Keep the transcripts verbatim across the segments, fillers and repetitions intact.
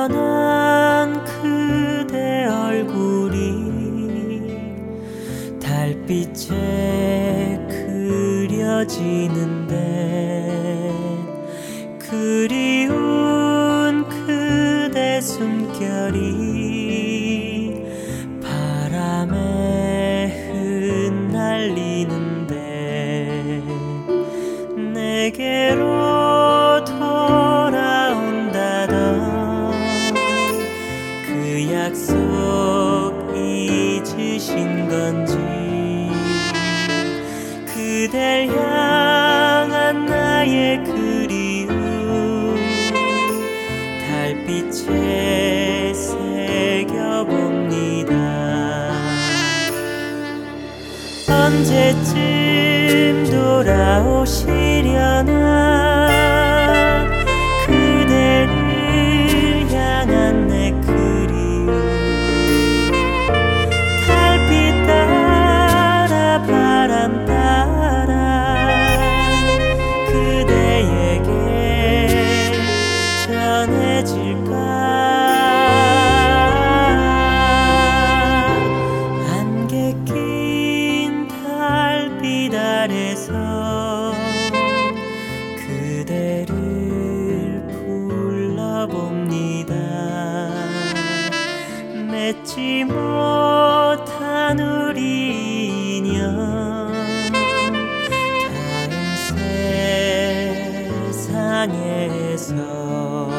환한 그대 얼굴이 달빛에 그려지는데 그리운 그대 숨결이 바람에 흩날리는데 내게로 돌아온다던 그 약속 잊으신 건지 그댈 향한 나의 그리움 달빛에 새겨봅니다. 언제쯤 돌아오시려나 그대를 향한 내 그리움 달빛 따라 바람 따라 그대에게 전해질까. 안개 낀 달빛 아래서 그대를 불러봅니다. 맺지 못한 우리 인연 다른 세상에서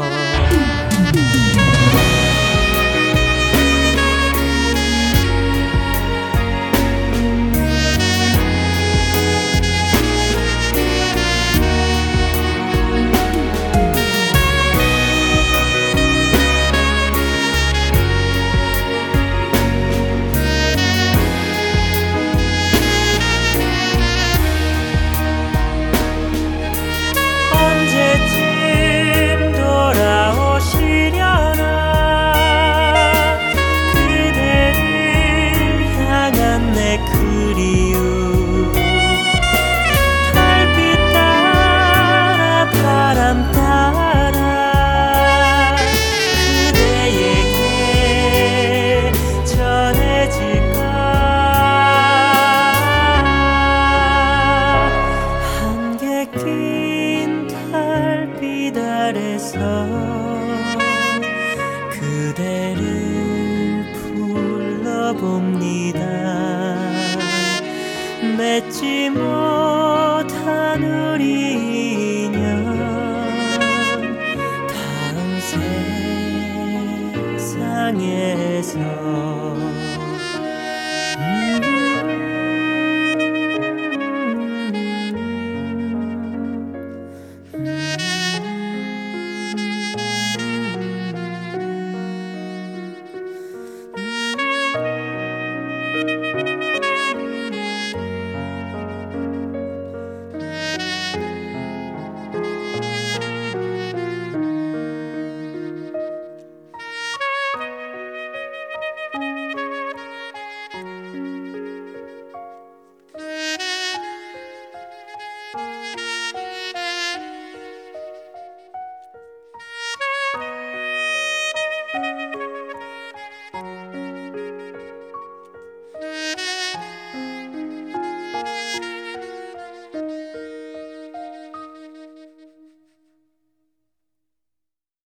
그대를 불러봅니다. 맺지 못한 우리